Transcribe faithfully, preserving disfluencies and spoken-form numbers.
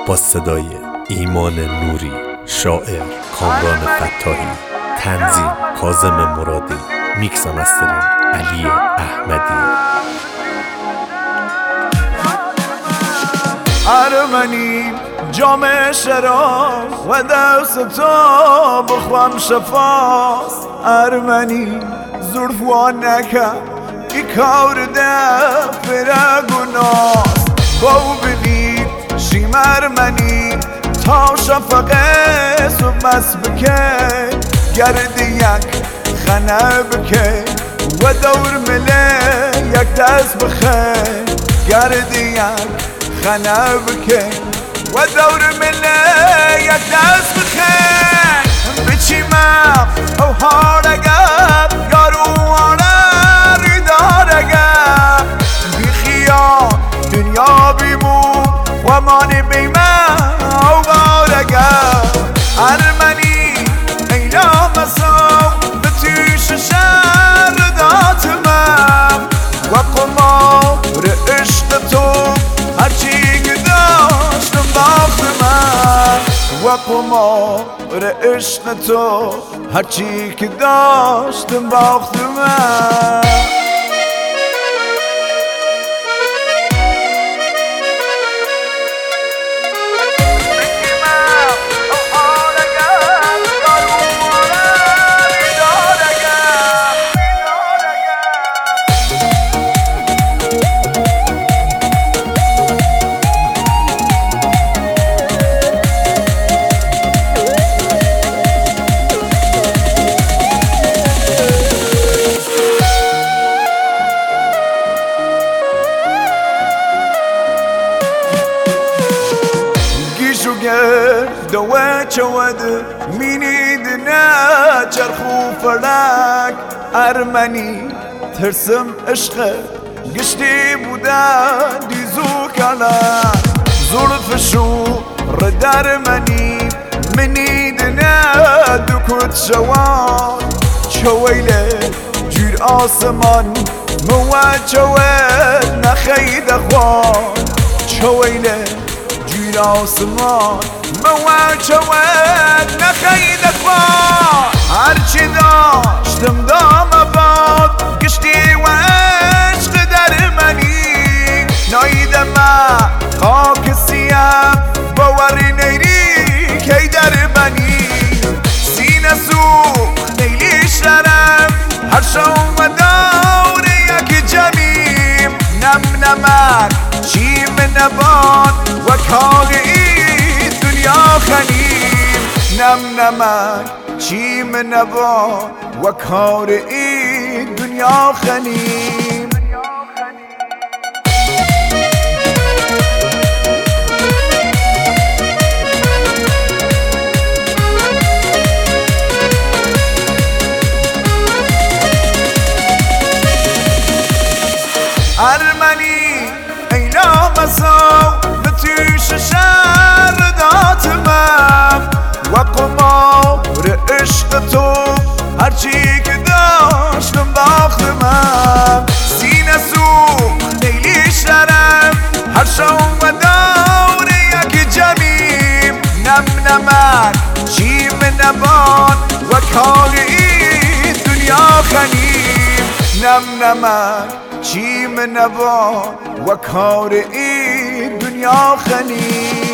با صدای ایمان نوری، شاعر کامران فتاحی، تنظیم کاظم مرادی، میکس و مسترینگ علی احمدی. ارمنی جام شراب و دست تو بخوام شفاس. ارمنی زلفوان نکن ای کار ده فرگوناس. باو ببین شیم ارمنی تا شفقه صبح بس بکن. گرد یک خنه بکن و دور مله یک دست بخن. گرد یک خنه بکن و دور مله یک دست بخن. بچیمم او هارگم یارو آنه ریدارگم. بی خیال دنیا بیمون و مانی بیمه او بارگم. ارمنی اینا مسام به توش شهر داتمم و قمار عشق تو هرچی که داشتم باختمم. و قمار عشق تو هرچی که داشتم باختمم. دوه چود مینید نه چرخو فلک. ارمنی ترسم عشق گشتی بودن دیزو کلک. زلفشو رد ارمنی منید نه دکت شوان. چویله جور آسمان موه چوید نخید خوان. چویله جور آسمان موه چوید نخید خوان. هرچی داشتم دام باد گشتی و عشق در منی. نایدم خاک سیم باوری نیری کی در منی. سینه سوخ نیلی شرم هر شام و دور یک جمیم. نم نمک چیم نبات و کاغی دنیا خنیم. نم نمک چیم نبات و کار این دنیا خنیم. ارمنی اینا مسام به توش شهر داتمم و قمار عشق تو هرچی که داشتم باختمم. سینه سوخ نیلی شرم هر شام و دور یک جمیم. نم نمک چیم نبات و کاغی دنیا خنیم. نم نمک چیم نبات و کار این دنیا خنیم.